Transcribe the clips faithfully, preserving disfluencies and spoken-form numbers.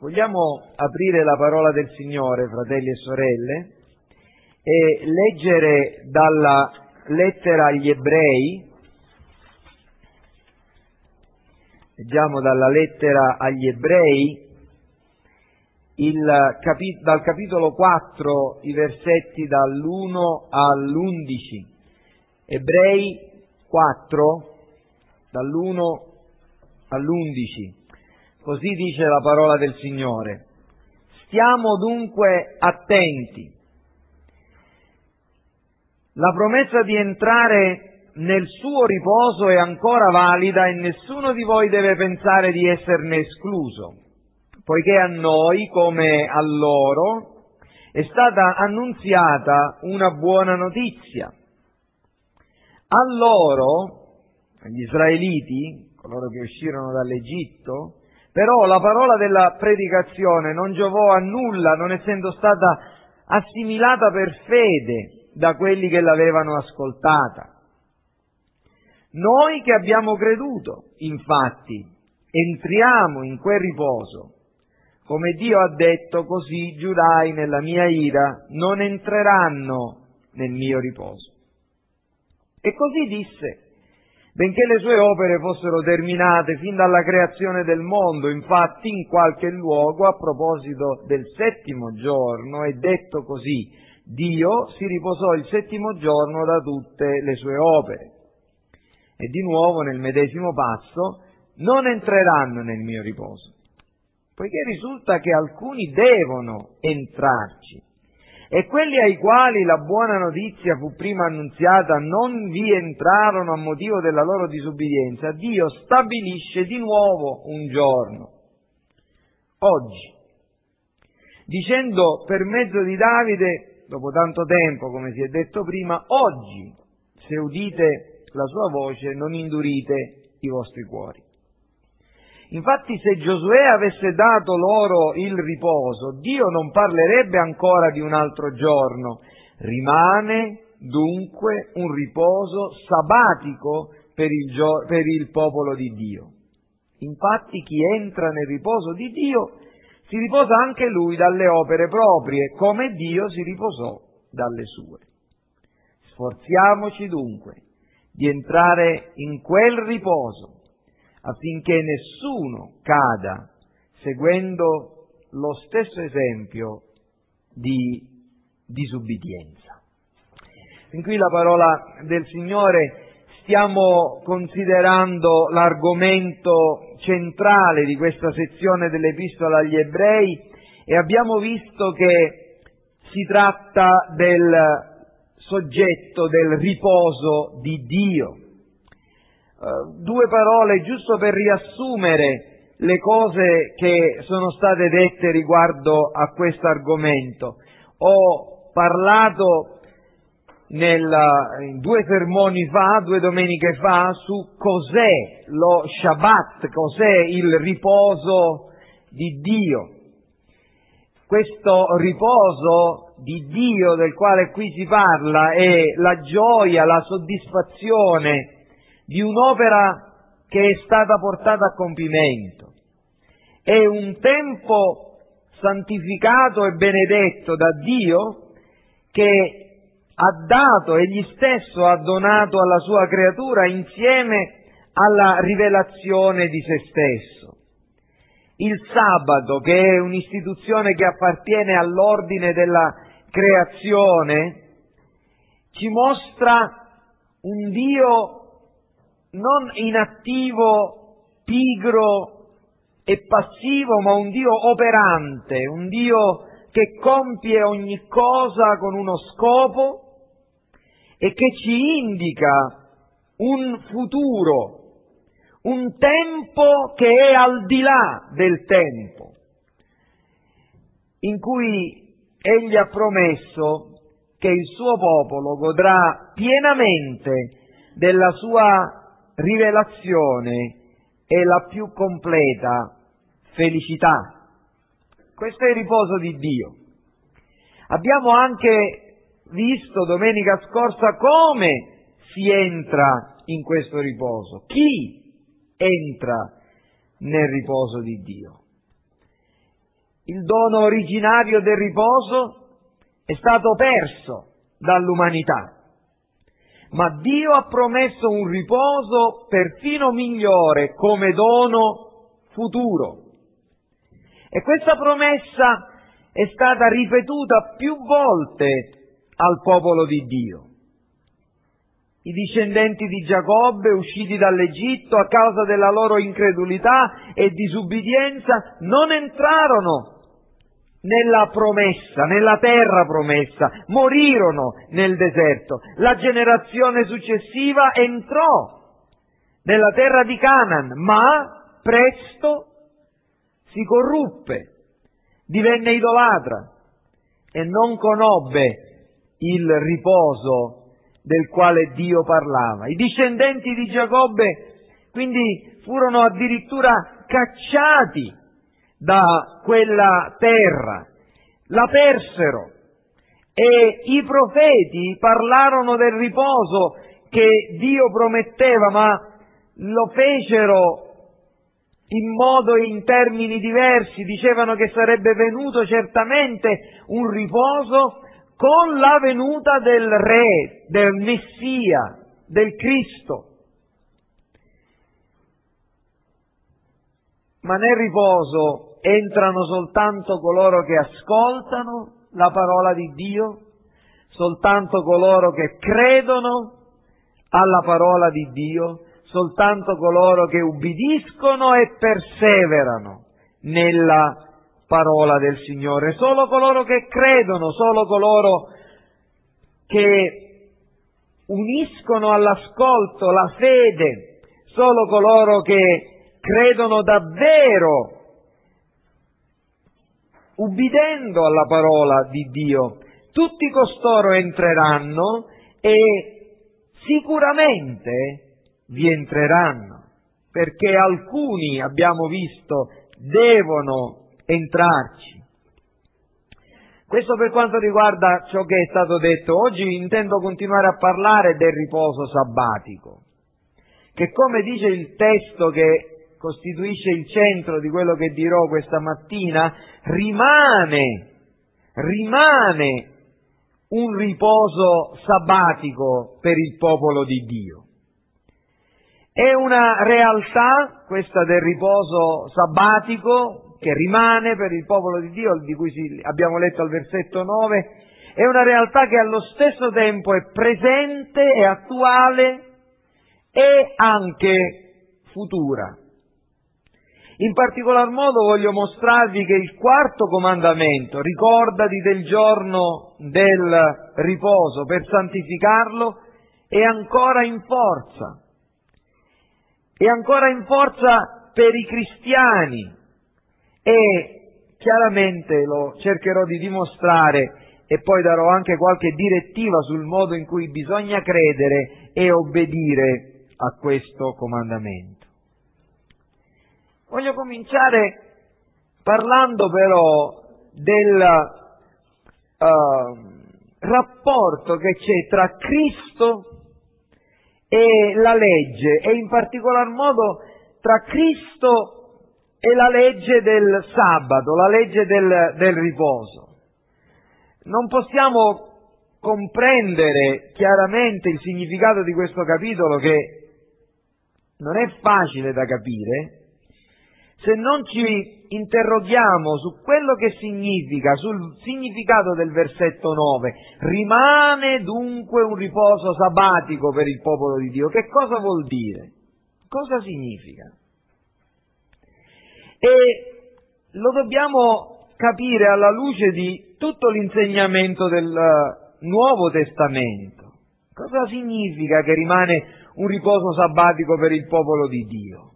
Vogliamo aprire la parola del Signore, fratelli e sorelle, e leggere dalla lettera agli Ebrei. Leggiamo dalla lettera agli Ebrei, il capi- dal capitolo quattro, i versetti dall'uno all'undici. Ebrei quattro, dall'uno all'undici. Così dice la parola del Signore. Stiamo dunque attenti. La promessa di entrare nel suo riposo è ancora valida e nessuno di voi deve pensare di esserne escluso, poiché a noi, come a loro, è stata annunziata una buona notizia. A loro, agli israeliti, coloro che uscirono dall'Egitto, però la parola della predicazione non giovò a nulla, non essendo stata assimilata per fede da quelli che l'avevano ascoltata. Noi che abbiamo creduto, infatti, entriamo in quel riposo. Come Dio ha detto, così i giudai nella mia ira non entreranno nel mio riposo. E così disse, benché le sue opere fossero terminate fin dalla creazione del mondo. Infatti in qualche luogo, a proposito del settimo giorno, è detto così: Dio si riposò il settimo giorno da tutte le sue opere. E di nuovo nel medesimo passo, non entreranno nel mio riposo, poiché risulta che alcuni devono entrarci. E quelli ai quali la buona notizia fu prima annunziata non vi entrarono a motivo della loro disubbidienza. Dio stabilisce di nuovo un giorno, oggi, dicendo per mezzo di Davide, dopo tanto tempo, come si è detto prima, oggi, se udite la sua voce, non indurite i vostri cuori. Infatti, se Giosuè avesse dato loro il riposo, Dio non parlerebbe ancora di un altro giorno. Rimane dunque un riposo sabbatico per il, gio- per il popolo di Dio. Infatti, chi entra nel riposo di Dio si riposa anche lui dalle opere proprie, come Dio si riposò dalle sue. Sforziamoci dunque di entrare in quel riposo, affinché nessuno cada seguendo lo stesso esempio di disubbidienza. Fin qui la parola del Signore. Stiamo considerando l'argomento centrale di questa sezione dell'Epistola agli Ebrei e abbiamo visto che si tratta del soggetto del riposo di Dio. Uh, due parole giusto per riassumere le cose che sono state dette riguardo a questo argomento. Ho parlato nel, in due sermoni fa, due domeniche fa, su cos'è lo Shabbat, cos'è il riposo di Dio. Questo riposo di Dio del quale qui si parla è la gioia, la soddisfazione di un'opera che è stata portata a compimento. È un tempo santificato e benedetto da Dio che ha dato, egli stesso ha donato alla sua creatura insieme alla rivelazione di se stesso. Il sabato, che è un'istituzione che appartiene all'ordine della creazione, ci mostra un Dio non inattivo, pigro e passivo, ma un Dio operante, un Dio che compie ogni cosa con uno scopo e che ci indica un futuro, un tempo che è al di là del tempo, in cui Egli ha promesso che il suo popolo godrà pienamente della sua rivelazione e la più completa felicità. Questo è il riposo di Dio. Abbiamo anche visto domenica scorsa come si entra in questo riposo, chi entra nel riposo di Dio. il dono originario del riposo è stato perso dall'umanità. Ma Dio ha promesso un riposo perfino migliore come dono futuro. E questa promessa è stata ripetuta più volte al popolo di Dio. I discendenti di Giacobbe, usciti dall'Egitto a causa della loro incredulità e disubbidienza, non entrarono nella promessa, nella terra promessa, morirono nel deserto. La generazione successiva entrò nella terra di Canaan, ma presto si corruppe, divenne idolatra e non conobbe il riposo del quale Dio parlava. I discendenti di Giacobbe quindi furono addirittura cacciati da quella terra, la persero, e i profeti parlarono del riposo che Dio prometteva, ma lo fecero in modo e in termini diversi. Dicevano che sarebbe venuto certamente un riposo con la venuta del Re, del Messia, del Cristo. Ma nel riposo entrano soltanto coloro che ascoltano la parola di Dio, soltanto coloro che credono alla parola di Dio, soltanto coloro che ubbidiscono e perseverano nella parola del Signore, solo coloro che credono, solo coloro che uniscono all'ascolto la fede, solo coloro che credono davvero, ubbidendo alla parola di Dio. Tutti costoro entreranno e sicuramente vi entreranno, perché alcuni, abbiamo visto, devono entrarci. Questo per quanto riguarda ciò che è stato detto. Oggi intendo continuare a parlare del riposo sabbatico, che, come dice il testo che costituisce il centro di quello che dirò questa mattina, rimane, rimane un riposo sabbatico per il popolo di Dio. È una realtà, questa del riposo sabbatico, che rimane per il popolo di Dio, di cui abbiamo letto al versetto nove, è una realtà che allo stesso tempo è presente, è attuale e anche futura. In particolar modo voglio mostrarvi che il quarto comandamento, ricordati del giorno del riposo per santificarlo, è ancora in forza. È ancora in forza per i cristiani e chiaramente lo cercherò di dimostrare e poi darò anche qualche direttiva sul modo in cui bisogna credere e obbedire a questo comandamento. Voglio cominciare parlando però del uh, rapporto che c'è tra Cristo e la legge, e in particolar modo tra Cristo e la legge del sabato, la legge del, del riposo. Non possiamo comprendere chiaramente il significato di questo capitolo, che non è facile da capire, se non ci interroghiamo su quello che significa, sul significato del versetto nove. Rimane dunque un riposo sabbatico per il popolo di Dio. Che cosa vuol dire? Cosa significa? E lo dobbiamo capire alla luce di tutto l'insegnamento del uh, Nuovo Testamento. Cosa significa che rimane un riposo sabbatico per il popolo di Dio?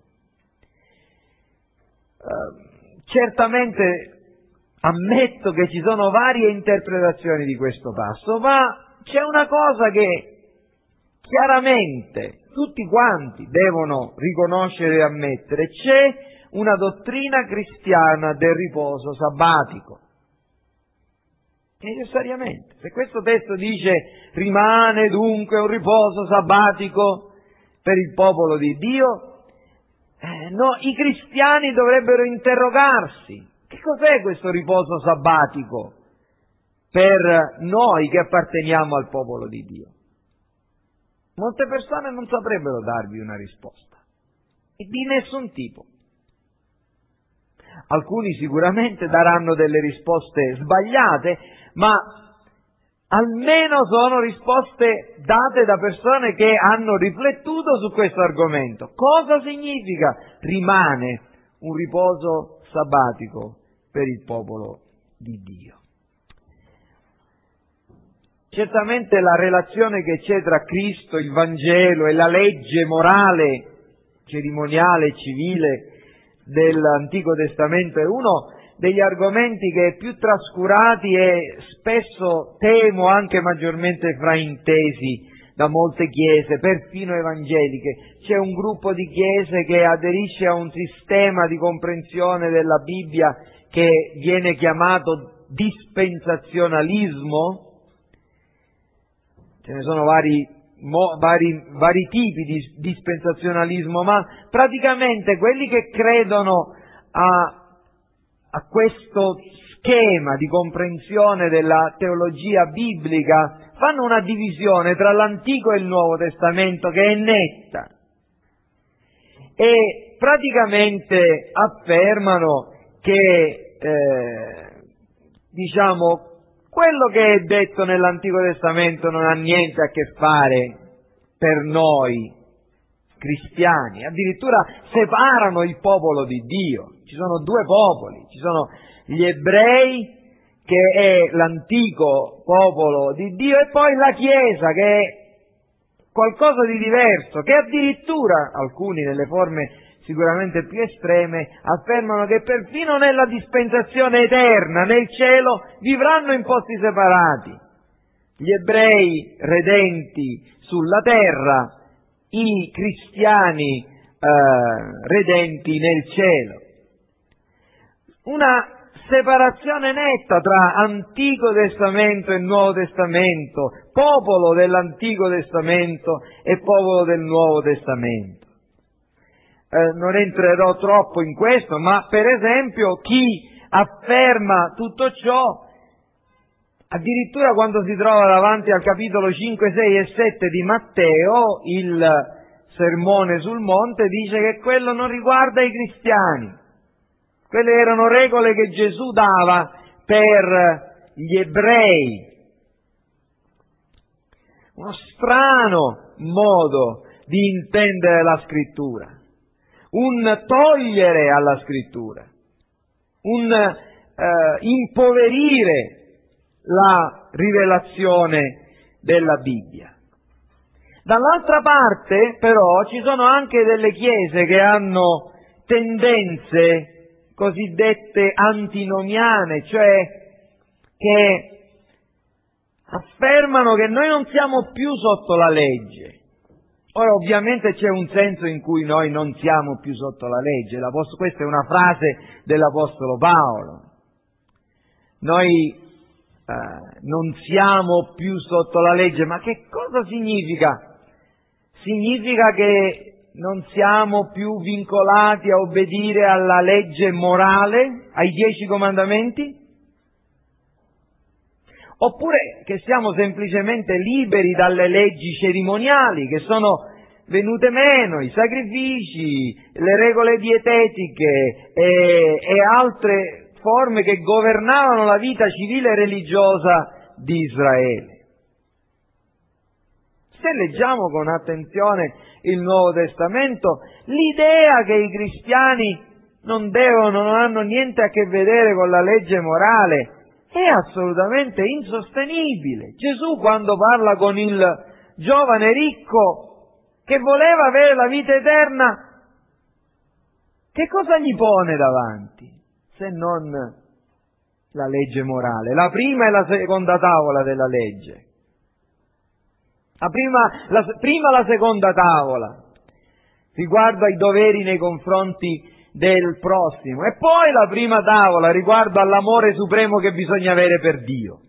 Uh, certamente ammetto che ci sono varie interpretazioni di questo passo, ma c'è una cosa che chiaramente tutti quanti devono riconoscere e ammettere: c'è una dottrina cristiana del riposo sabbatico. Necessariamente. Se questo testo dice rimane dunque un riposo sabbatico per il popolo di Dio, Eh, no, i cristiani dovrebbero interrogarsi Che cos'è questo riposo sabbatico per noi che apparteniamo al popolo di Dio? Molte persone non saprebbero darvi una risposta, e di nessun tipo. Alcuni sicuramente daranno delle risposte sbagliate, ma almeno sono risposte date da persone che hanno riflettuto su questo argomento. Cosa significa rimane un riposo sabbatico per il popolo di Dio? Certamente la relazione che c'è tra Cristo, il Vangelo e la legge morale, cerimoniale e civile dell'Antico Testamento è uno degli argomenti che più trascurati e spesso temo anche maggiormente fraintesi da molte chiese, perfino evangeliche. C'è un gruppo di chiese che aderisce a un sistema di comprensione della Bibbia che viene chiamato dispensazionalismo. Ce ne sono vari, mo, vari, vari tipi di dispensazionalismo, ma praticamente quelli che credono a a questo schema di comprensione della teologia biblica fanno una divisione tra l'Antico e il Nuovo Testamento che è netta e praticamente affermano che eh, diciamo quello che è detto nell'Antico Testamento non ha niente a che fare per noi cristiani, addirittura separano il popolo di Dio. Ci sono due popoli, ci sono gli ebrei, che è l'antico popolo di Dio, e poi la Chiesa, che è qualcosa di diverso, che addirittura, alcuni nelle forme sicuramente più estreme, affermano che perfino nella dispensazione eterna, nel cielo, vivranno in posti separati. Gli ebrei redenti sulla terra, i cristiani eh, redenti nel cielo. Una separazione netta tra Antico Testamento e Nuovo Testamento, popolo dell'Antico Testamento e popolo del Nuovo Testamento. Eh, non entrerò troppo in questo, ma per esempio chi afferma tutto ciò, addirittura quando si trova davanti al capitolo cinque, sei e sette di Matteo, il sermone sul monte, dice che quello non riguarda i cristiani. Quelle erano regole che Gesù dava per gli ebrei. Uno strano modo di intendere la Scrittura, un togliere alla Scrittura, un eh, impoverire la rivelazione della Bibbia. Dall'altra parte, però, ci sono anche delle chiese che hanno tendenze cosiddette antinomiane, cioè che affermano che noi non siamo più sotto la legge. Ora, ovviamente c'è un senso in cui noi non siamo più sotto la legge. Questa è una frase dell'Apostolo Paolo. Noi eh, non siamo più sotto la legge, ma che cosa significa? Significa che non siamo più vincolati a obbedire alla legge morale, ai dieci comandamenti? Oppure che siamo semplicemente liberi dalle leggi cerimoniali che sono venute meno, i sacrifici, le regole dietetiche e, e altre forme che governavano la vita civile e religiosa di Israele. Se leggiamo con attenzione il Nuovo Testamento, l'idea che i cristiani non devono, non hanno niente a che vedere con la legge morale è assolutamente insostenibile. Gesù, quando parla con il giovane ricco che voleva avere la vita eterna, che cosa gli pone davanti se non la legge morale? La prima e la seconda tavola della legge. La prima, la, prima la seconda tavola riguardo ai doveri nei confronti del prossimo, e poi la prima tavola riguardo all'amore supremo che bisogna avere per Dio.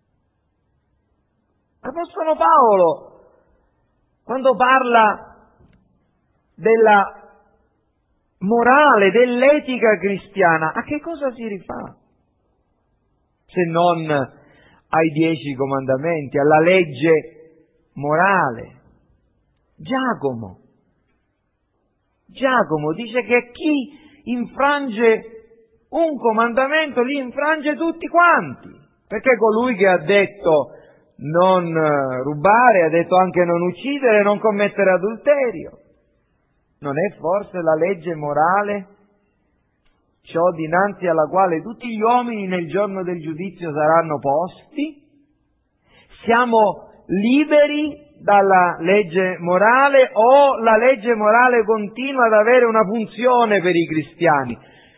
L'Apostolo Paolo, quando parla della morale, dell'etica cristiana, a che cosa si rifà? Se non ai dieci comandamenti, alla legge morale. Giacomo, Giacomo dice che chi infrange un comandamento li infrange tutti quanti, perché colui che ha detto non rubare, ha detto anche non uccidere, non commettere adulterio. Non è forse la legge morale ciò dinanzi alla quale tutti gli uomini nel giorno del giudizio saranno posti? Siamo liberi dalla legge morale o la legge morale continua ad avere una funzione per i cristiani?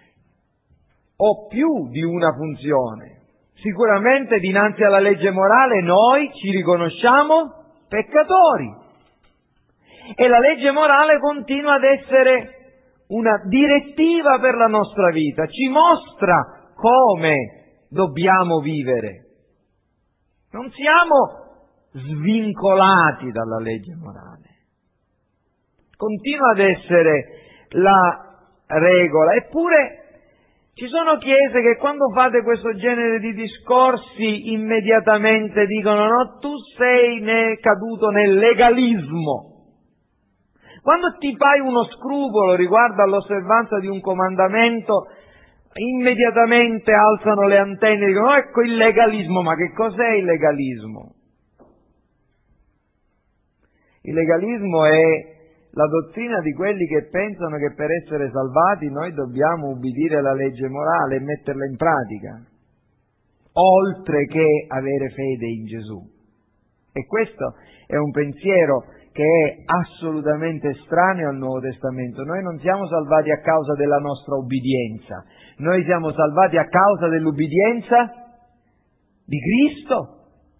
O più di una funzione? Sicuramente dinanzi alla legge morale noi ci riconosciamo peccatori e la legge morale continua ad essere una direttiva per la nostra vita, ci mostra come dobbiamo vivere. Non siamo svincolati dalla legge morale. Continua ad essere la regola. Eppure ci sono chiese che quando fate questo genere di discorsi immediatamente dicono: no, tu sei ne caduto nel legalismo. Quando ti fai uno scrupolo riguardo all'osservanza di un comandamento, immediatamente alzano le antenne e dicono: ecco il legalismo. Ma che cos'è il legalismo? Il legalismo è la dottrina di quelli che pensano che per essere salvati noi dobbiamo ubbidire alla legge morale e metterla in pratica, oltre che avere fede in Gesù. E questo è un pensiero che è assolutamente estraneo al Nuovo Testamento. Noi non siamo salvati a causa della nostra obbedienza, noi siamo salvati a causa dell'ubbidienza di Cristo.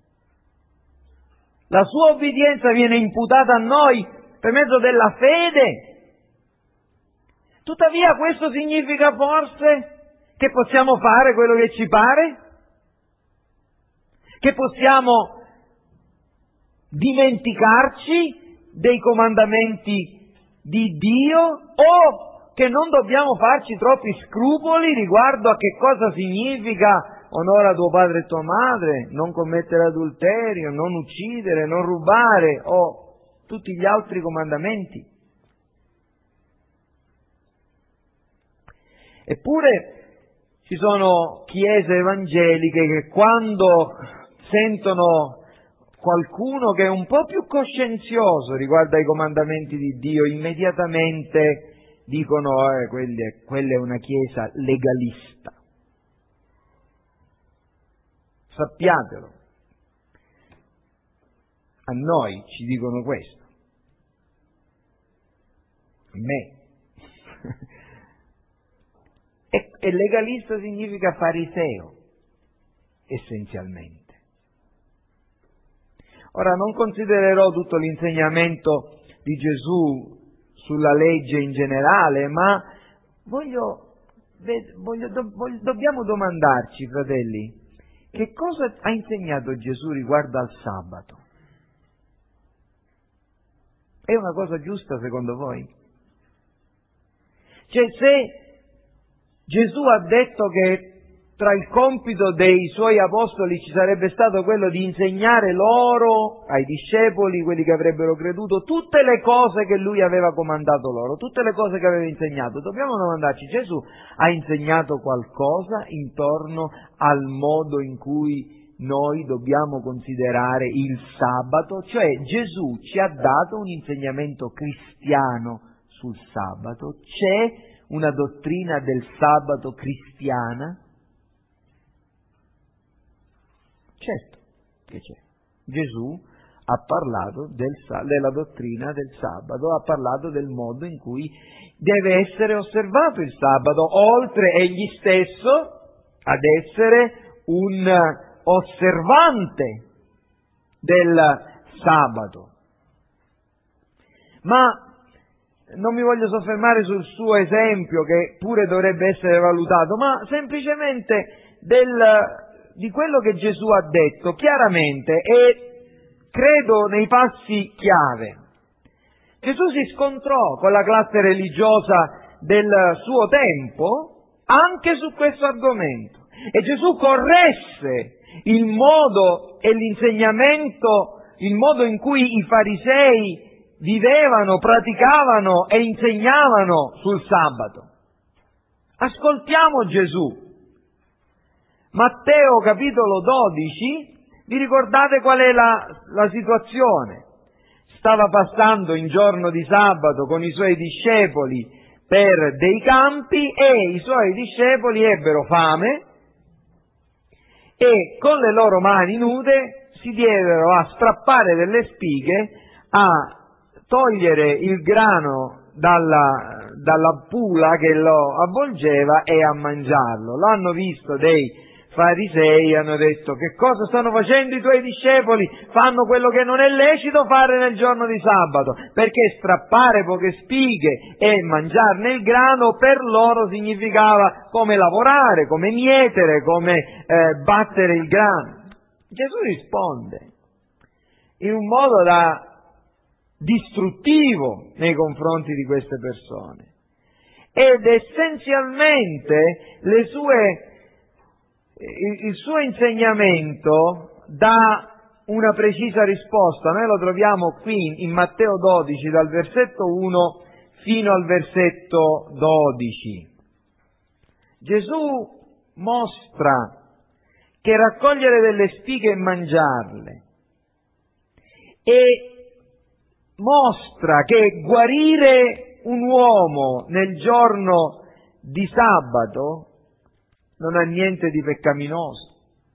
La sua obbedienza viene imputata a noi per mezzo della fede. Tuttavia questo significa forse che possiamo fare quello che ci pare? Che possiamo dimenticarci dei comandamenti di Dio o che non dobbiamo farci troppi scrupoli riguardo a che cosa significa onora tuo padre e tua madre, non commettere adulterio, non uccidere, non rubare o tutti gli altri comandamenti. Eppure ci sono chiese evangeliche che quando sentono qualcuno che è un po' più coscienzioso riguardo ai comandamenti di Dio, immediatamente dicono eh, quelle, quella è una chiesa legalista. Sappiatelo, a noi ci dicono questo. A me. e, e legalista significa fariseo, essenzialmente. Ora, non considererò tutto l'insegnamento di Gesù sulla legge in generale, ma voglio, voglio, do, voglio, dobbiamo domandarci, fratelli, che cosa ha insegnato Gesù riguardo al sabato? È una cosa giusta secondo voi? Cioè, se Gesù ha detto che tra il compito dei suoi apostoli ci sarebbe stato quello di insegnare loro, ai discepoli, quelli che avrebbero creduto, tutte le cose che lui aveva comandato loro, tutte le cose che aveva insegnato, dobbiamo domandarci: Gesù ha insegnato qualcosa intorno al modo in cui noi dobbiamo considerare il sabato? Cioè, Gesù ci ha dato un insegnamento cristiano sul sabato? C'è una dottrina del sabato cristiana? Certo che c'è. Gesù ha parlato del, della dottrina del sabato, ha parlato del modo in cui deve essere osservato il sabato, oltre egli stesso ad essere un osservante del sabato. Ma non mi voglio soffermare sul suo esempio, che pure dovrebbe essere valutato, ma semplicemente del di quello che Gesù ha detto chiaramente e credo nei passi chiave. Gesù si scontrò con la classe religiosa del suo tempo anche su questo argomento. E Gesù corresse il modo e l'insegnamento, il modo in cui i farisei vivevano, praticavano e insegnavano sul sabato. Ascoltiamo Gesù. Matteo capitolo dodici, vi ricordate qual è la, la situazione? Stava passando in giorno di sabato con i suoi discepoli per dei campi e i suoi discepoli ebbero fame e con le loro mani nude si diedero a strappare delle spighe, a togliere il grano dalla, dalla pula che lo avvolgeva e a mangiarlo. L'hanno visto dei farisei, hanno detto: che cosa stanno facendo i tuoi discepoli? Fanno quello che non è lecito fare nel giorno di sabato, perché strappare poche spighe e mangiarne il grano per loro significava come lavorare, come mietere, come eh, battere il grano. Gesù risponde in un modo da distruttivo nei confronti di queste persone ed essenzialmente le sue il suo insegnamento dà una precisa risposta. Noi lo troviamo qui in Matteo dodici dal versetto uno fino al versetto dodici. Gesù mostra che raccogliere delle spighe e mangiarle e mostra che guarire un uomo nel giorno di sabato non ha niente di peccaminoso.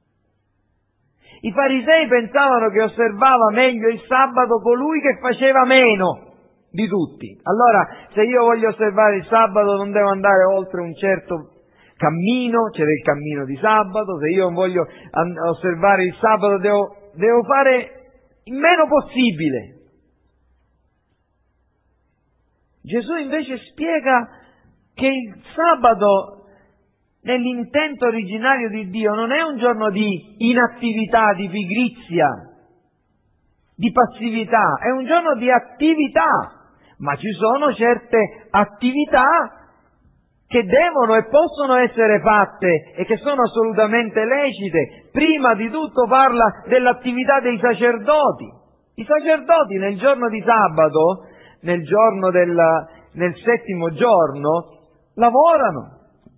I farisei pensavano che osservava meglio il sabato colui che faceva meno di tutti. Allora, se io voglio osservare il sabato non devo andare oltre un certo cammino, c'era il cammino di sabato, se io voglio osservare il sabato devo, devo fare il meno possibile. Gesù invece spiega che il sabato, nell'intento originario di Dio, non è un giorno di inattività, di pigrizia, di passività, è un giorno di attività, ma ci sono certe attività che devono e possono essere fatte e che sono assolutamente lecite. Prima di tutto parla dell'attività dei sacerdoti. I sacerdoti nel giorno di sabato, nel giorno del, nel settimo giorno, lavorano.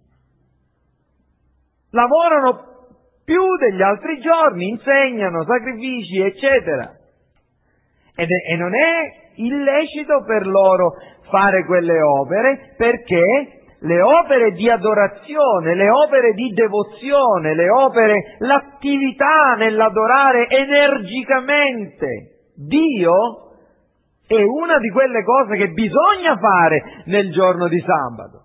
Lavorano più degli altri giorni, insegnano, sacrifici, eccetera. Ed è, e non è illecito per loro fare quelle opere, perché le opere di adorazione, le opere di devozione, le opere, l'attività nell'adorare energicamente Dio è una di quelle cose che bisogna fare nel giorno di sabato.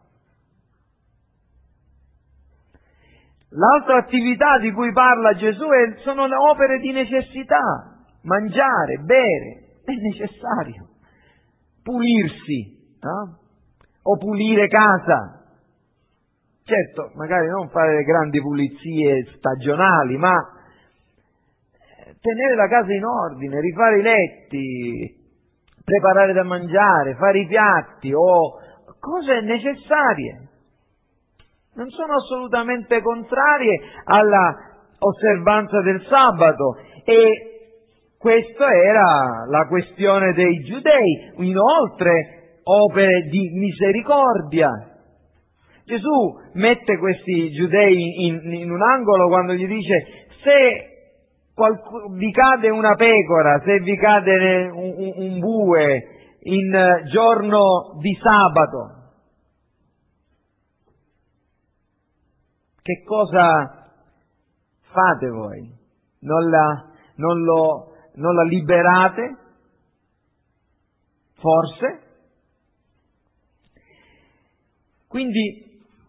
L'altra attività di cui parla Gesù è, sono le opere di necessità. Mangiare, bere, è necessario. Pulirsi, no? O pulire casa. Certo, magari non fare le grandi pulizie stagionali, ma tenere la casa in ordine, rifare i letti, preparare da mangiare, fare i piatti o cose necessarie. Non sono assolutamente contrarie alla osservanza del sabato e questa era la questione dei giudei. Inoltre, opere di misericordia. Gesù mette questi giudei in, in un angolo quando gli dice: se qualcuno, vi cade una pecora, se vi cade un, un, un bue in giorno di sabato, che cosa fate voi? Non la, non lo, non la liberate? Forse? Quindi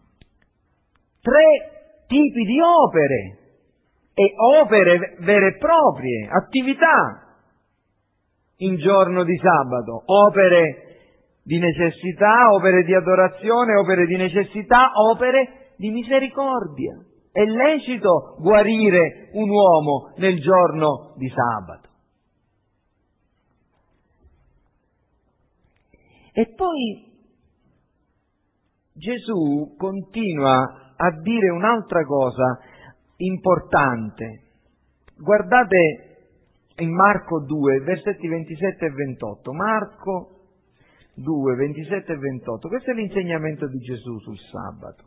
tre tipi di opere, e opere vere e proprie, attività in giorno di sabato, opere di necessità, opere di adorazione, opere di necessità, opere di misericordia. È lecito guarire un uomo nel giorno di sabato. E poi Gesù continua a dire un'altra cosa importante. Guardate in Marco due, versetti ventisette e ventotto. Marco due, ventisette e ventotto. Questo è l'insegnamento di Gesù sul sabato.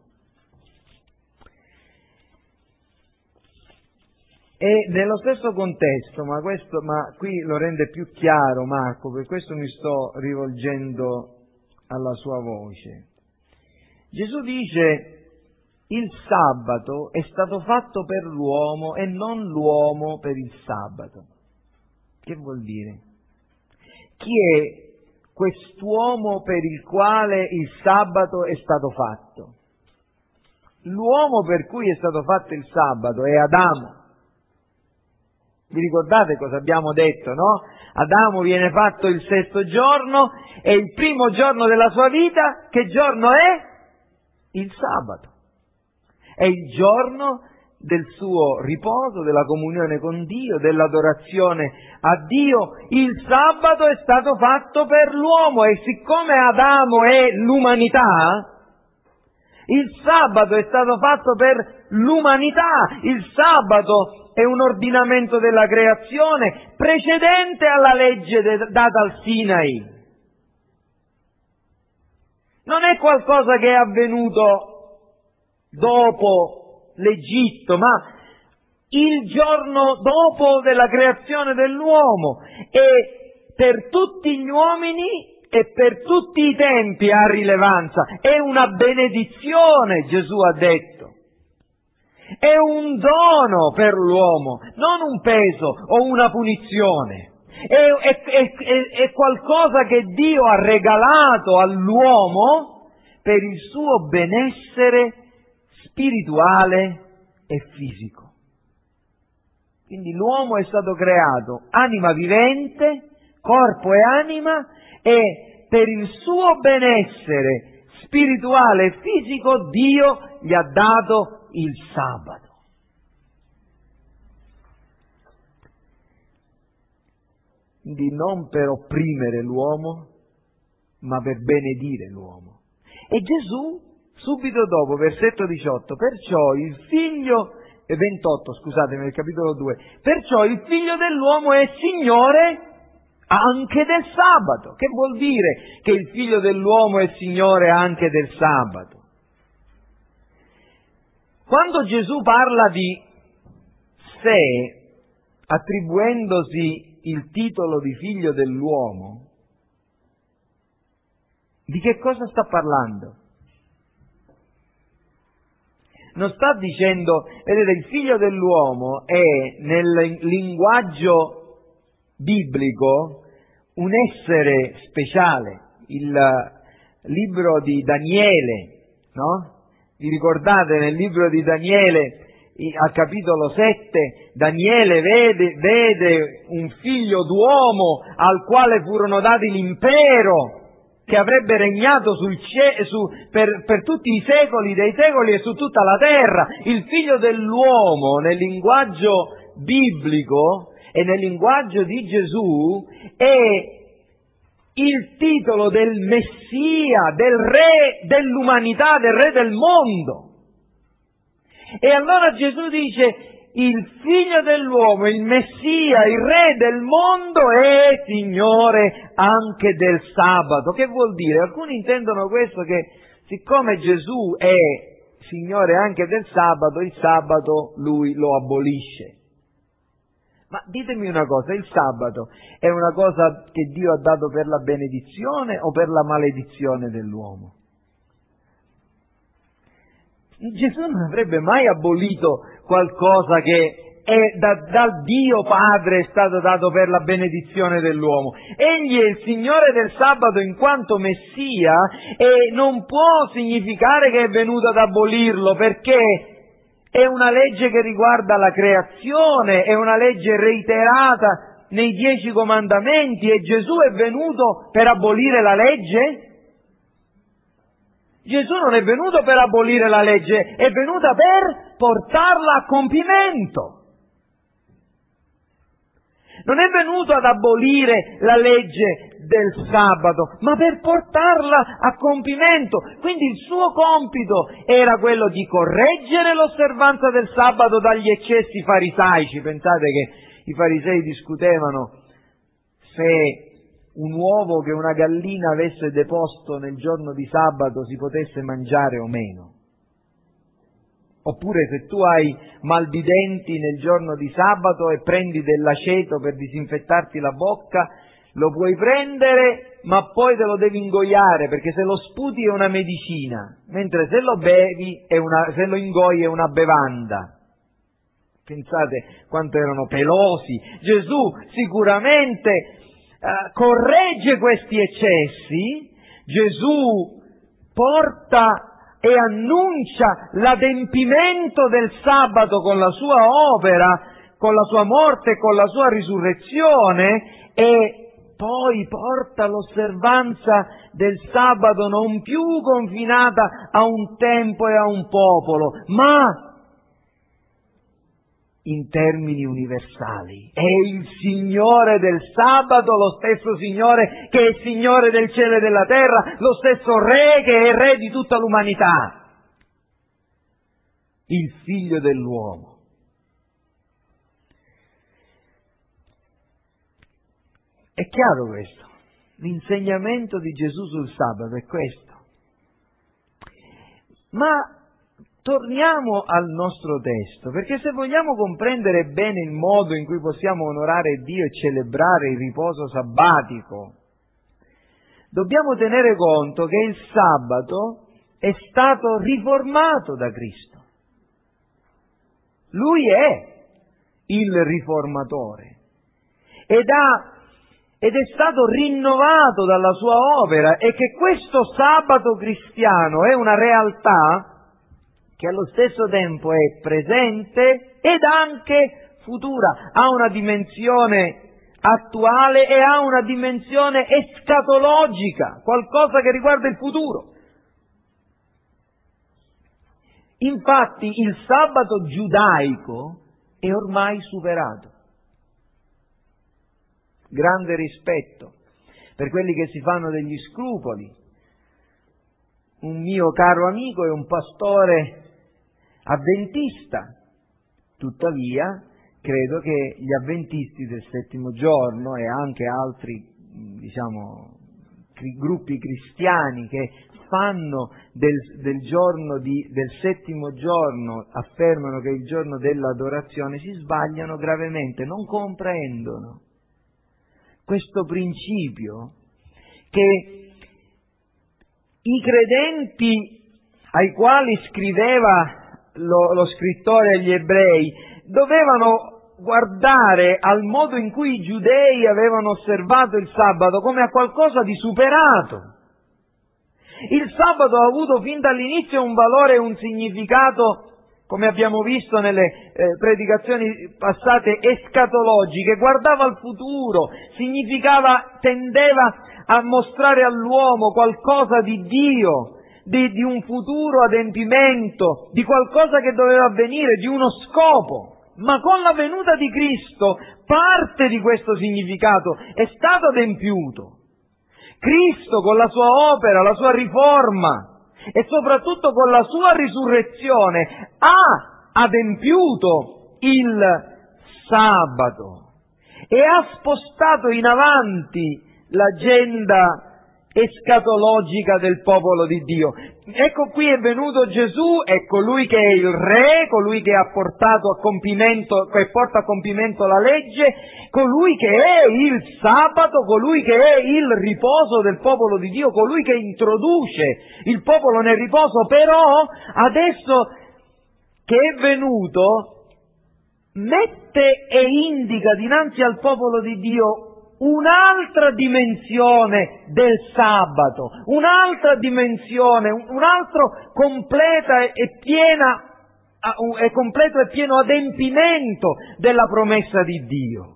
E nello stesso contesto, ma, questo, ma qui lo rende più chiaro Marco, per questo mi sto rivolgendo alla sua voce. Gesù dice: il sabato è stato fatto per l'uomo e non l'uomo per il sabato. Che vuol dire? Chi è quest'uomo per il quale il sabato è stato fatto? L'uomo per cui è stato fatto il sabato è Adamo. Vi ricordate cosa abbiamo detto, no? Adamo viene fatto il sesto giorno e il primo giorno della sua vita, che giorno è? Il sabato. È il giorno del suo riposo, della comunione con Dio, dell'adorazione a Dio. Il sabato è stato fatto per l'uomo e siccome Adamo è l'umanità, il sabato è stato fatto per l'umanità. Il sabato è un ordinamento della creazione precedente alla legge de- data al Sinai. Non è qualcosa che è avvenuto dopo l'Egitto, ma il giorno dopo della creazione dell'uomo, e per tutti gli uomini e per tutti i tempi ha rilevanza. È una benedizione, Gesù ha detto. È un dono per l'uomo, non un peso o una punizione. È, è, è, è, è qualcosa che Dio ha regalato all'uomo per il suo benessere spirituale e fisico. Quindi l'uomo è stato creato anima vivente, corpo e anima, e per il suo benessere spirituale e fisico Dio gli ha dato il sabato. Quindi non per opprimere l'uomo, ma per benedire l'uomo. E Gesù, subito dopo, versetto diciotto, perciò il figlio, eh, ventotto, scusatemi, nel capitolo due, perciò il figlio dell'uomo è Signore anche del sabato. Che vuol dire che il figlio dell'uomo è Signore anche del sabato? Quando Gesù parla di sé, attribuendosi il titolo di figlio dell'uomo, di che cosa sta parlando? Non sta dicendo, vedete, il figlio dell'uomo è nel linguaggio biblico un essere speciale. Il libro di Daniele, no? Vi ricordate nel libro di Daniele, al capitolo sette, Daniele vede, vede un figlio d'uomo al quale furono dati l'impero, che avrebbe regnato sul cie- su, per, per tutti i secoli dei secoli e su tutta la terra. Il figlio dell'uomo nel linguaggio biblico e nel linguaggio di Gesù è il titolo del Messia, del re dell'umanità, del re del mondo. E allora Gesù dice: il figlio dell'uomo, il Messia, il re del mondo è Signore anche del sabato. Che vuol dire? Alcuni intendono questo, che siccome Gesù è Signore anche del sabato, il sabato lui lo abolisce. Ma ditemi una cosa, il sabato è una cosa che Dio ha dato per la benedizione o per la maledizione dell'uomo? Gesù non avrebbe mai abolito qualcosa che è da, dal Dio Padre è stato dato per la benedizione dell'uomo. Egli è il Signore del sabato in quanto Messia e non può significare che è venuto ad abolirlo, perché è una legge che riguarda la creazione, è una legge reiterata nei Dieci Comandamenti, e Gesù è venuto per abolire la legge? Gesù non è venuto per abolire la legge, è venuto per portarla a compimento. Non è venuto ad abolire la legge del sabato, ma per portarla a compimento. Quindi il suo compito era quello di correggere l'osservanza del sabato dagli eccessi farisaici. Pensate che i farisei discutevano se un uovo che una gallina avesse deposto nel giorno di sabato si potesse mangiare o meno. Oppure se tu hai mal di denti nel giorno di sabato e prendi dell'aceto per disinfettarti la bocca, lo puoi prendere, ma poi te lo devi ingoiare, perché se lo sputi è una medicina, mentre se lo bevi è una, se lo ingoi è una bevanda. Pensate quanto erano pelosi. Gesù sicuramente eh, corregge questi eccessi. Gesù porta e annuncia l'adempimento del sabato con la sua opera, con la sua morte e con la sua risurrezione, e poi porta l'osservanza del sabato non più confinata a un tempo e a un popolo, ma in termini universali. È il Signore del sabato, lo stesso Signore che è Signore del cielo e della terra, lo stesso Re che è Re di tutta l'umanità, il Figlio dell'uomo. È chiaro questo? L'insegnamento di Gesù sul sabato è questo. Ma torniamo al nostro testo, perché se vogliamo comprendere bene il modo in cui possiamo onorare Dio e celebrare il riposo sabbatico, dobbiamo tenere conto che il sabato è stato riformato da Cristo. Lui è il riformatore ed, ha, ed è stato rinnovato dalla sua opera, e che questo sabato cristiano è una realtà che allo stesso tempo è presente ed anche futura, ha una dimensione attuale e ha una dimensione escatologica, qualcosa che riguarda il futuro. Infatti il sabato giudaico è ormai superato. Grande rispetto per quelli che si fanno degli scrupoli. Un mio caro amico è un pastore avventista, tuttavia credo che gli avventisti del settimo giorno e anche altri, diciamo, gruppi cristiani che fanno del, del giorno di, del settimo giorno, affermano che è il giorno dell'adorazione, si sbagliano gravemente, non comprendono questo principio che i credenti ai quali scriveva lo, lo scrittore agli ebrei dovevano guardare al modo in cui i giudei avevano osservato il sabato come a qualcosa di superato. Il sabato ha avuto fin dall'inizio un valore e un significato, come abbiamo visto nelle eh, predicazioni passate, escatologiche, guardava al futuro, significava, tendeva a mostrare all'uomo qualcosa di Dio, di, di un futuro adempimento, di qualcosa che doveva avvenire, di uno scopo. Ma con la venuta di Cristo parte di questo significato è stato adempiuto. Cristo con la sua opera, la sua riforma e soprattutto con la sua risurrezione ha adempiuto il sabato e ha spostato in avanti l'agenda escatologica del popolo di Dio. Ecco, qui è venuto Gesù, è colui che è il Re, colui che ha portato a compimento, che porta a compimento la legge, colui che è il sabato, colui che è il riposo del popolo di Dio, colui che introduce il popolo nel riposo. Però adesso che è venuto, mette e indica dinanzi al popolo di Dio un'altra dimensione del sabato, un'altra dimensione, un altro completa e piena, è completo e pieno adempimento della promessa di Dio.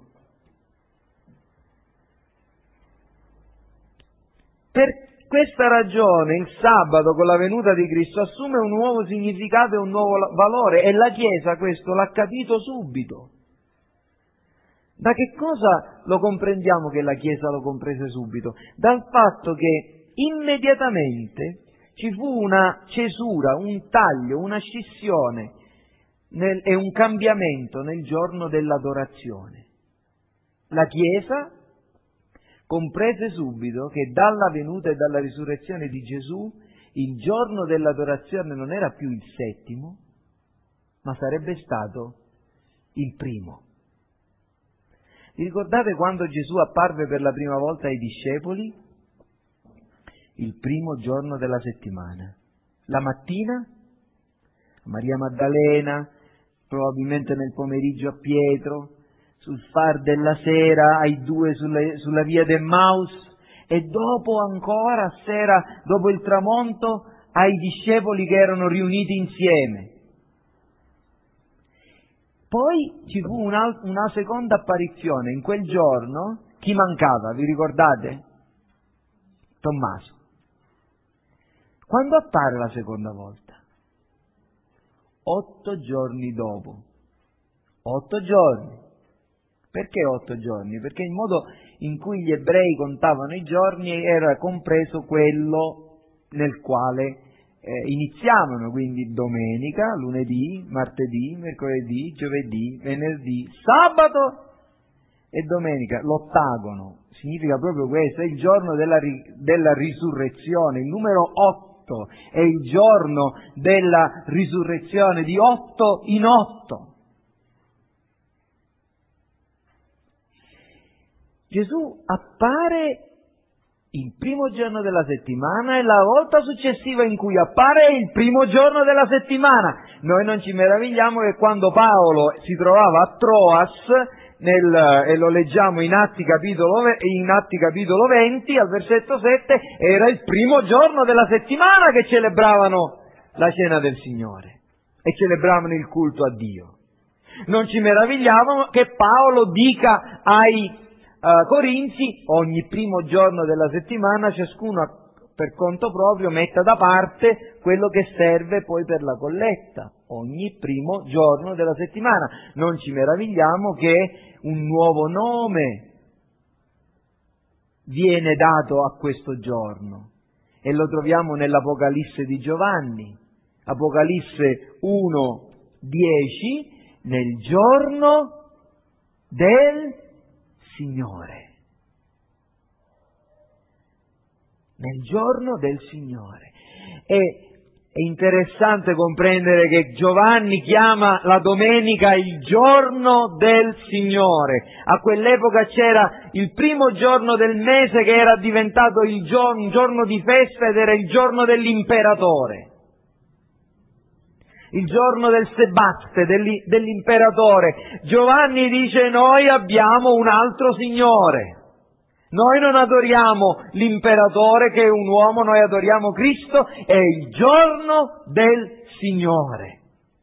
Per questa ragione il sabato con la venuta di Cristo assume un nuovo significato e un nuovo valore, e la Chiesa questo l'ha capito subito. Da che cosa lo comprendiamo che la Chiesa lo comprese subito? Dal fatto che immediatamente ci fu una cesura, un taglio, una scissione nel, e un cambiamento nel giorno dell'adorazione. La Chiesa comprese subito che dalla venuta e dalla risurrezione di Gesù il giorno dell'adorazione non era più il settimo, ma sarebbe stato il primo. Vi ricordate quando Gesù apparve per la prima volta ai discepoli? Il primo giorno della settimana. La mattina, Maria Maddalena, probabilmente nel pomeriggio a Pietro, sul far della sera ai due sulle, sulla via d'Emmaus, e dopo ancora a sera, dopo il tramonto, ai discepoli che erano riuniti insieme. Poi ci fu una, una seconda apparizione. In quel giorno chi mancava? Vi ricordate? Tommaso. Quando appare la seconda volta? Otto giorni dopo. Otto giorni. Perché otto giorni? Perché il modo in cui gli ebrei contavano i giorni era compreso quello nel quale eh, iniziavano, quindi domenica, lunedì, martedì, mercoledì, giovedì, venerdì, sabato e domenica. L'ottagono significa proprio questo, è il giorno della, della risurrezione, il numero otto è il giorno della risurrezione, di otto in otto. Gesù appare il primo giorno della settimana e la volta successiva in cui appare è il primo giorno della settimana. Noi non ci meravigliamo che quando Paolo si trovava a Troas, nel, e lo leggiamo in Atti capitolo, in Atti capitolo venti, al versetto sette, era il primo giorno della settimana che celebravano la cena del Signore e celebravano il culto a Dio. Non ci meravigliamo che Paolo dica ai Uh, Corinzi, ogni primo giorno della settimana ciascuno per conto proprio metta da parte quello che serve poi per la colletta, ogni primo giorno della settimana. Non ci meravigliamo che un nuovo nome viene dato a questo giorno e lo troviamo nell'Apocalisse di Giovanni, Apocalisse uno dieci, nel giorno del Signore. Nel giorno del Signore. E è interessante comprendere che Giovanni chiama la domenica il giorno del Signore. A quell'epoca c'era il primo giorno del mese che era diventato il giorno, un giorno di festa ed era il giorno dell'imperatore. Il giorno del Sebaste, dell'imperatore. Giovanni dice: noi abbiamo un altro Signore. Noi non adoriamo l'imperatore che è un uomo, noi adoriamo Cristo, è il giorno del Signore.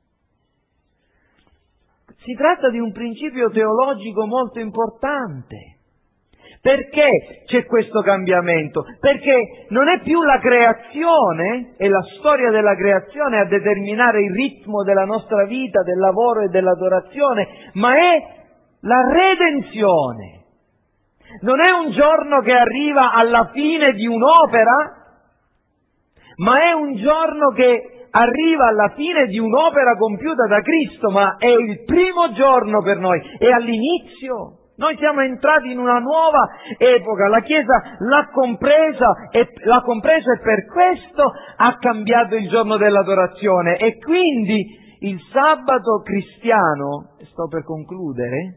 Si tratta di un principio teologico molto importante. Perché c'è questo cambiamento? Perché non è più la creazione e la storia della creazione a determinare il ritmo della nostra vita, del lavoro e dell'adorazione, ma è la redenzione. Non è un giorno che arriva alla fine di un'opera, ma è un giorno che arriva alla fine di un'opera compiuta da Cristo, ma è il primo giorno per noi, è all'inizio. Noi siamo entrati in una nuova epoca, la Chiesa l'ha compresa e l'ha compreso e per questo ha cambiato il giorno dell'adorazione. E quindi il sabato cristiano, sto per concludere,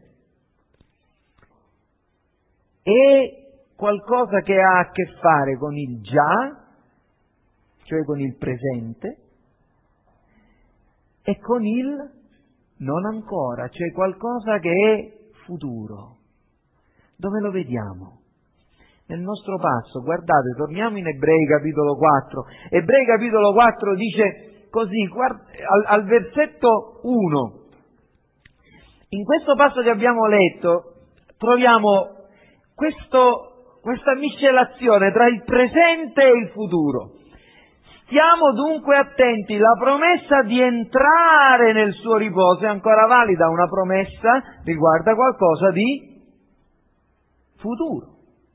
è qualcosa che ha a che fare con il già, cioè con il presente, e con il non ancora, cioè qualcosa che è futuro. Dove lo vediamo? Nel nostro passo, guardate, torniamo in Ebrei capitolo quattro. Ebrei capitolo quattro dice così, guarda, al, al versetto uno. In questo passo che abbiamo letto troviamo questo, questa miscelazione tra il presente e il futuro. Stiamo dunque attenti, la promessa di entrare nel suo riposo è ancora valida, una promessa riguarda qualcosa di futuro.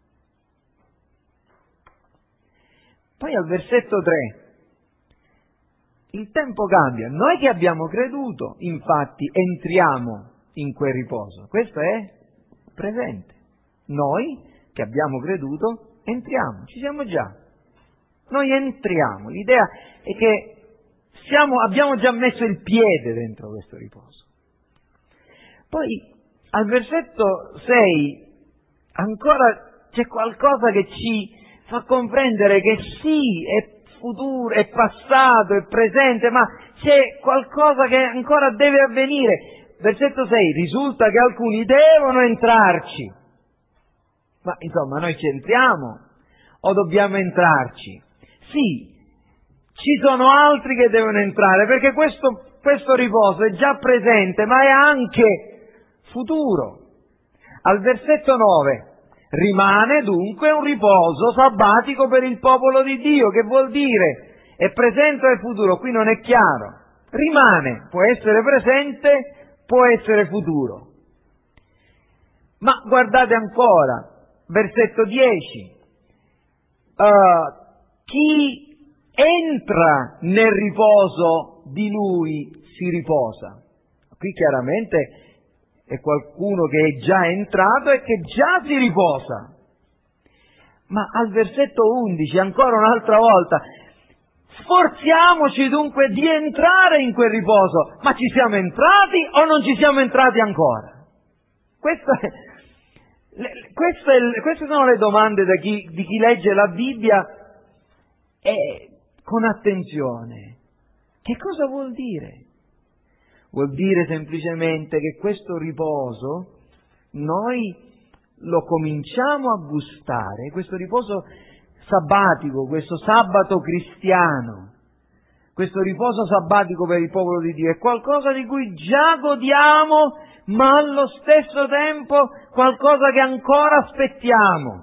Poi al versetto tre, il tempo cambia. Noi che abbiamo creduto, infatti, entriamo in quel riposo. Questo è presente. Noi che abbiamo creduto, entriamo, ci siamo già. Noi entriamo. L'idea è che siamo, abbiamo già messo il piede dentro questo riposo. Poi al versetto sei ancora c'è qualcosa che ci fa comprendere che sì, è futuro, è passato, è presente, ma c'è qualcosa che ancora deve avvenire. Versetto sei, risulta che alcuni devono entrarci. Ma insomma, noi ci entriamo o dobbiamo entrarci? Sì, ci sono altri che devono entrare, perché questo, questo riposo è già presente, ma è anche futuro. Al versetto nove, rimane dunque un riposo sabbatico per il popolo di Dio. Che vuol dire? È presente o è futuro? Qui non è chiaro. Rimane, può essere presente, può essere futuro. Ma guardate ancora, versetto dieci. Uh, chi entra nel riposo di Lui si riposa. Qui chiaramente è qualcuno che è già entrato e che già si riposa. Ma al versetto undici, ancora un'altra volta, sforziamoci dunque di entrare in quel riposo. Ma ci siamo entrati o non ci siamo entrati ancora? Questa è, questa è, queste sono le domande da chi, di chi legge la Bibbia e con attenzione. Che cosa vuol dire? Vuol dire semplicemente che questo riposo noi lo cominciamo a gustare, questo riposo sabbatico, questo sabato cristiano, questo riposo sabbatico per il popolo di Dio è qualcosa di cui già godiamo, ma allo stesso tempo qualcosa che ancora aspettiamo.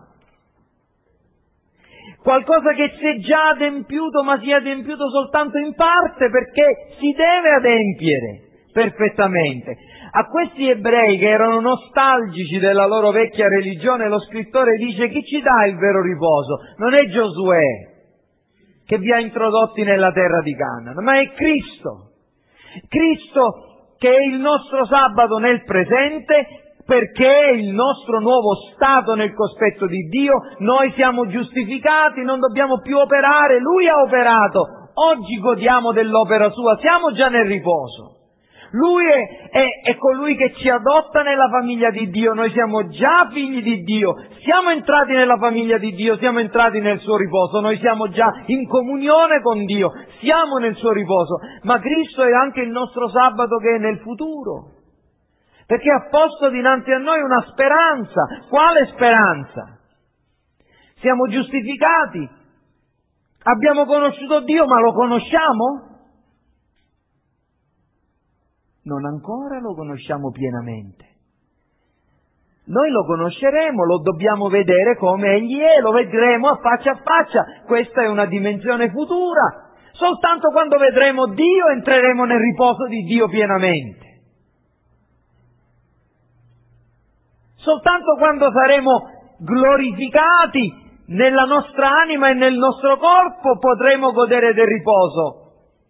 Qualcosa che si è già adempiuto, ma si è adempiuto soltanto in parte, perché si deve adempiere perfettamente. A questi ebrei che erano nostalgici della loro vecchia religione, lo scrittore dice: chi ci dà il vero riposo? Non è Giosuè che vi ha introdotti nella terra di Canaan, ma è Cristo. Cristo che è il nostro sabato nel presente, perché è il nostro nuovo stato nel cospetto di Dio. Noi siamo giustificati, non dobbiamo più operare, Lui ha operato. Oggi godiamo dell'opera Sua, siamo già nel riposo. Lui è, è, è colui che ci adotta nella famiglia di Dio, noi siamo già figli di Dio, siamo entrati nella famiglia di Dio, siamo entrati nel suo riposo, noi siamo già in comunione con Dio, siamo nel suo riposo, ma Cristo è anche il nostro sabato che è nel futuro, perché ha posto dinanzi a noi una speranza. Quale speranza? Siamo giustificati, abbiamo conosciuto Dio, ma lo conosciamo? Non ancora lo conosciamo pienamente. Noi lo conosceremo, lo dobbiamo vedere come Egli è, lo vedremo a faccia a faccia. Questa è una dimensione futura. Soltanto quando vedremo Dio entreremo nel riposo di Dio pienamente. Soltanto quando saremo glorificati nella nostra anima e nel nostro corpo potremo godere del riposo.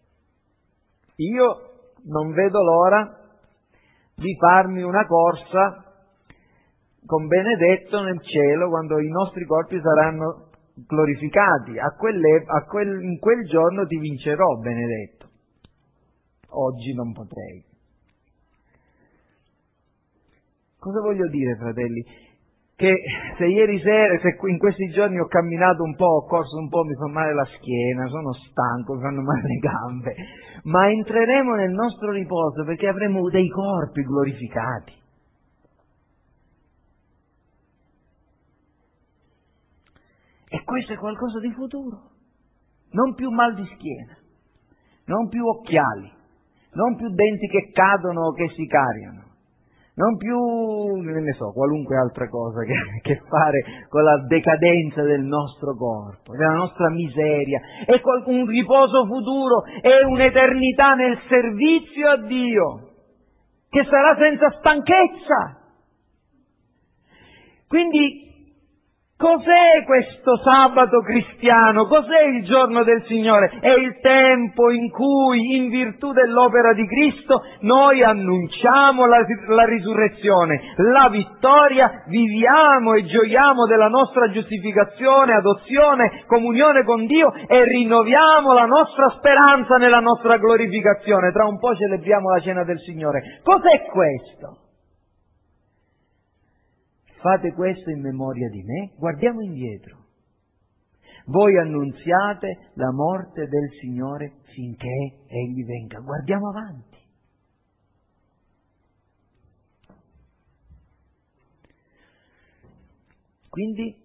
Io non vedo l'ora di farmi una corsa con Benedetto nel cielo quando i nostri corpi saranno glorificati. A quelle, a quel, in quel giorno ti vincerò, Benedetto. Oggi non potrei. Cosa voglio dire, fratelli? Che se ieri sera, se in questi giorni ho camminato un po', ho corso un po', mi fa male la schiena, sono stanco, mi fanno male le gambe, ma entreremo nel nostro riposo perché avremo dei corpi glorificati. E questo è qualcosa di futuro. Non più mal di schiena, non più occhiali, non più denti che cadono o che si cariano. Non più, ne so, qualunque altra cosa che ha a che fare con la decadenza del nostro corpo, della nostra miseria. È un riposo futuro, è un'eternità nel servizio a Dio, che sarà senza stanchezza. Quindi, cos'è questo sabato cristiano? Cos'è il giorno del Signore? È il tempo in cui, in virtù dell'opera di Cristo, noi annunciamo la, la risurrezione, la vittoria, viviamo e gioiamo della nostra giustificazione, adozione, comunione con Dio e rinnoviamo la nostra speranza nella nostra glorificazione. Tra un po' celebriamo la cena del Signore. Cos'è questo? Fate questo in memoria di me. Guardiamo indietro. Voi annunziate la morte del Signore finché Egli venga. Guardiamo avanti. Quindi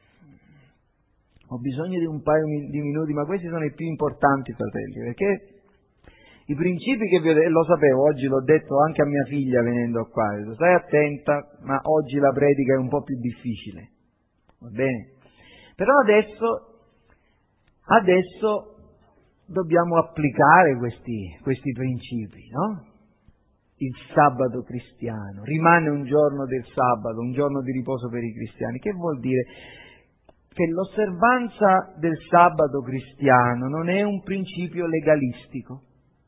ho bisogno di un paio di minuti, ma questi sono i più importanti, fratelli, perché i principi che vi ho detto, lo sapevo, oggi l'ho detto anche a mia figlia venendo qua, detto, stai attenta, ma oggi la predica è un po' più difficile, va bene? Però adesso, adesso dobbiamo applicare questi, questi principi, no? Il sabato cristiano, rimane un giorno del sabato, un giorno di riposo per i cristiani. Che vuol dire? Che l'osservanza del sabato cristiano non è un principio legalistico,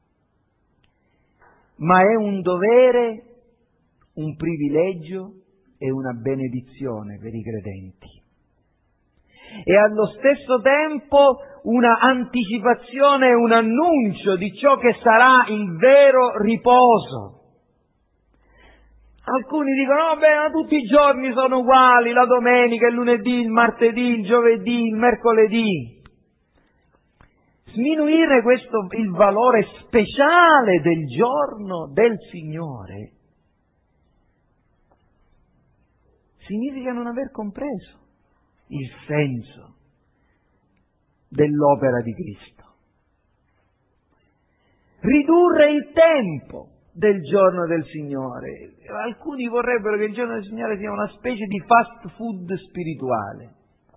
ma è un dovere, un privilegio e una benedizione per i credenti. E allo stesso tempo una anticipazione e un annuncio di ciò che sarà il vero riposo. Alcuni dicono, no, beh, ma tutti i giorni sono uguali, la domenica, il lunedì, il martedì, il giovedì, il mercoledì. Sminuire questo, il valore speciale del giorno del Signore, significa non aver compreso il senso dell'opera di Cristo. Ridurre il tempo del giorno del Signore. Alcuni vorrebbero che il giorno del Signore sia una specie di fast food spirituale.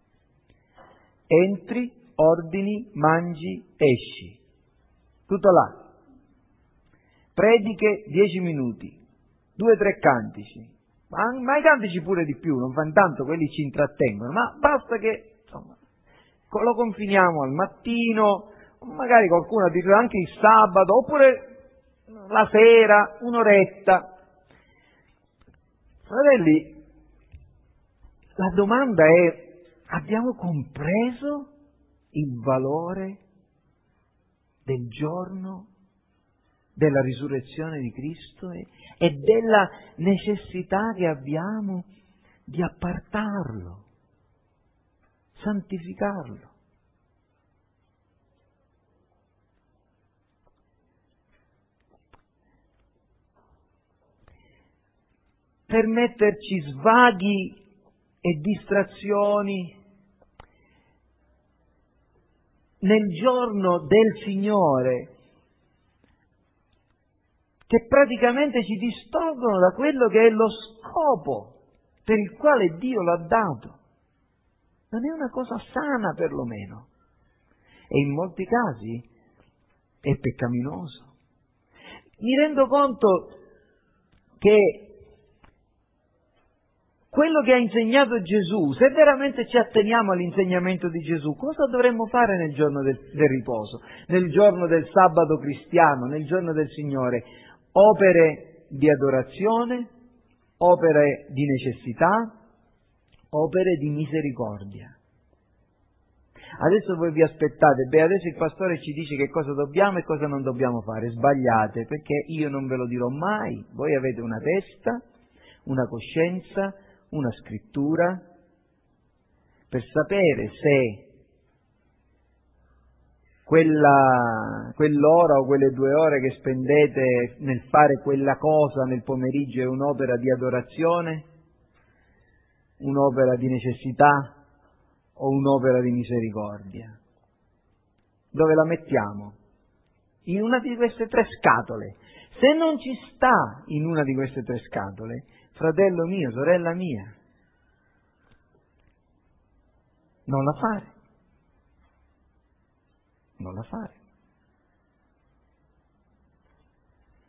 Entri, ordini, mangi, esci. Tutto là. Prediche dieci minuti, due o tre cantici. Ma, ma i cantici pure di più, non fanno tanto, quelli ci intrattengono, ma basta che, insomma, lo confiniamo al mattino, magari qualcuno addirittura anche il sabato, oppure la sera, un'oretta. Fratelli, la domanda è, abbiamo compreso il valore del giorno della risurrezione di Cristo e, e della necessità che abbiamo di appartarlo, santificarlo? Per metterci svaghi e distrazioni nel giorno del Signore, che praticamente ci distolgono da quello che è lo scopo per il quale Dio l'ha dato. Non è una cosa sana, perlomeno, e in molti casi è peccaminoso. Mi rendo conto che quello che ha insegnato Gesù, se veramente ci atteniamo all'insegnamento di Gesù, cosa dovremmo fare nel giorno del, del riposo, nel giorno del sabato cristiano, nel giorno del Signore? Opere di adorazione, opere di necessità, opere di misericordia. Adesso voi vi aspettate, beh, adesso il pastore ci dice che cosa dobbiamo e cosa non dobbiamo fare. Sbagliate, perché io non ve lo dirò mai. Voi avete una testa, una coscienza, una scrittura, per sapere se quella, quell'ora o quelle due ore che spendete nel fare quella cosa nel pomeriggio è un'opera di adorazione, un'opera di necessità o un'opera di misericordia. Dove la mettiamo? In una di queste tre scatole. Se non ci sta in una di queste tre scatole, fratello mio, sorella mia, non la fare. Non la fare.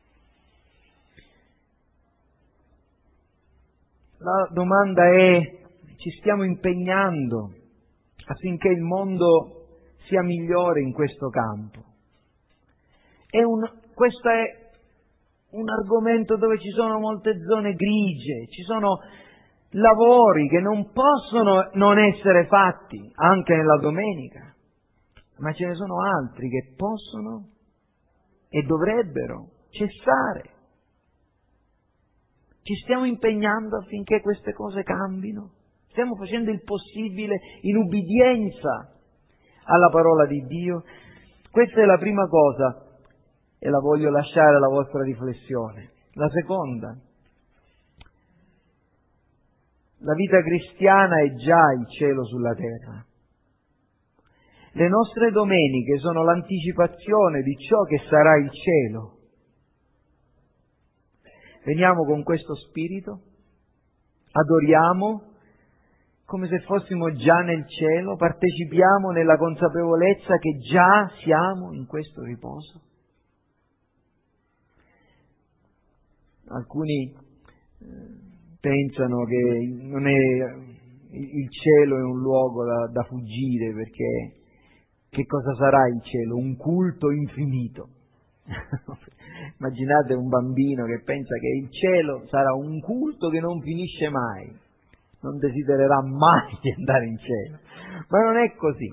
La domanda è, ci stiamo impegnando affinché il mondo sia migliore in questo campo. È un, questo è un argomento dove ci sono molte zone grigie, ci sono lavori che non possono non essere fatti anche nella domenica, ma ce ne sono altri che possono e dovrebbero cessare. Ci stiamo impegnando affinché queste cose cambino? Stiamo facendo il possibile in ubbidienza alla parola di Dio? Questa è la prima cosa e la voglio lasciare alla vostra riflessione. La seconda, la vita cristiana è già il cielo sulla terra. Le nostre domeniche sono l'anticipazione di ciò che sarà il cielo. Veniamo con questo spirito, adoriamo come se fossimo già nel cielo, partecipiamo nella consapevolezza che già siamo in questo riposo. Alcuni eh, pensano che non è, il cielo è un luogo da, da fuggire, perché che cosa sarà il cielo? Un culto infinito. Immaginate un bambino che pensa che il cielo sarà un culto che non finisce mai, non desidererà mai di andare in cielo, ma non è così.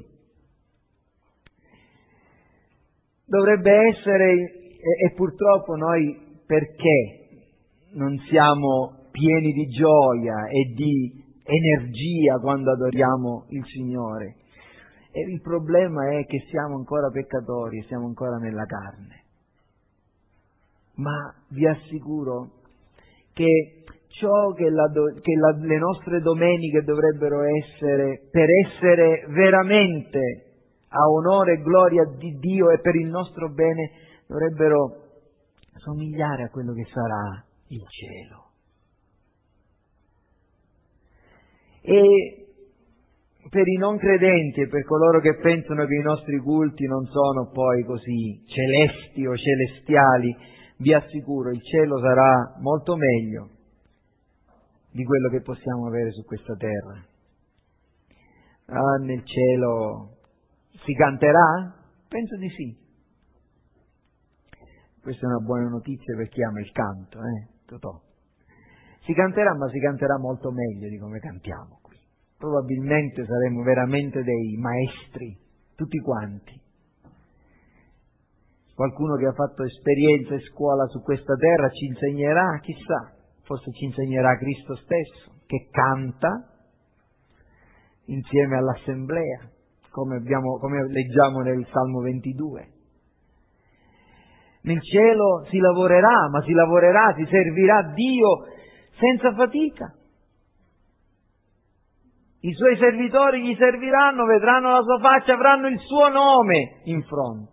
Dovrebbe essere, e, e purtroppo noi perché non siamo pieni di gioia e di energia quando adoriamo il Signore? E il problema è che siamo ancora peccatori, siamo ancora nella carne. Ma vi assicuro che ciò che, la, che la, le nostre domeniche dovrebbero essere, per essere veramente a onore e gloria di Dio e per il nostro bene, dovrebbero somigliare a quello che sarà il cielo. E per i non credenti e per coloro che pensano che i nostri culti non sono poi così celesti o celestiali, vi assicuro, il cielo sarà molto meglio di quello che possiamo avere su questa terra. Ah, nel cielo si canterà? Penso di sì. Questa è una buona notizia per chi ama il canto, eh? Totò. Si canterà, ma si canterà molto meglio di come cantiamo qui. Probabilmente saremo veramente dei maestri, tutti quanti. Qualcuno che ha fatto esperienza e scuola su questa terra ci insegnerà, chissà, forse ci insegnerà Cristo stesso, che canta insieme all'assemblea, come, abbiamo, come leggiamo nel Salmo ventidue. Nel cielo si lavorerà, ma si lavorerà, si servirà Dio senza fatica. I suoi servitori gli serviranno, vedranno la sua faccia, avranno il suo nome in fronte.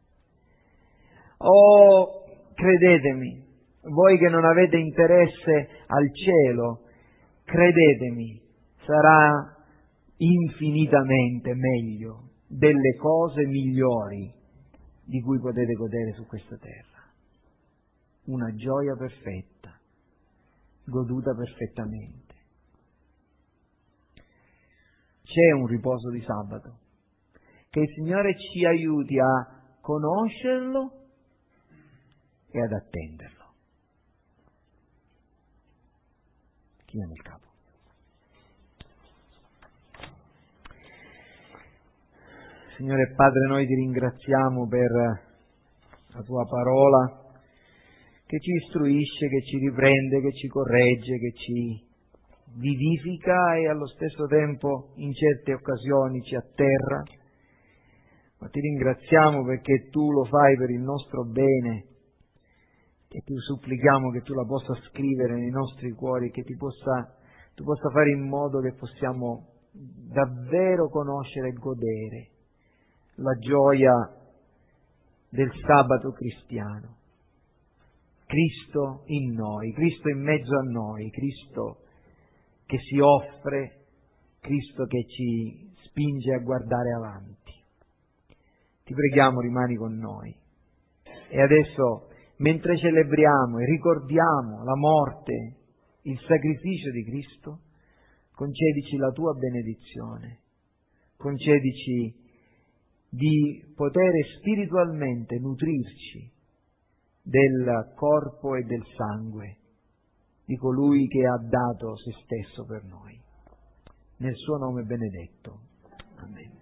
Oh, credetemi, voi che non avete interesse al cielo, credetemi, sarà infinitamente meglio delle cose migliori di cui potete godere su questa terra. Una gioia perfetta, goduta perfettamente. C'è un riposo di sabato, che il Signore ci aiuti a conoscerlo e ad attenderlo. Chiniamo il capo. Signore Padre, noi ti ringraziamo per la tua parola che ci istruisce, che ci riprende, che ci corregge, che ci vivifica e allo stesso tempo in certe occasioni ci atterra. Ma ti ringraziamo perché tu lo fai per il nostro bene e ti supplichiamo che tu la possa scrivere nei nostri cuori, che ti possa, tu possa fare in modo che possiamo davvero conoscere e godere la gioia del sabato cristiano. Cristo in noi, Cristo in mezzo a noi, Cristo che si offre, Cristo che ci spinge a guardare avanti. Ti preghiamo, rimani con noi. E adesso, mentre celebriamo e ricordiamo la morte, il sacrificio di Cristo, concedici la tua benedizione, concedici di poter spiritualmente nutrirci del corpo e del sangue di colui che ha dato se stesso per noi. Nel suo nome benedetto. Amen.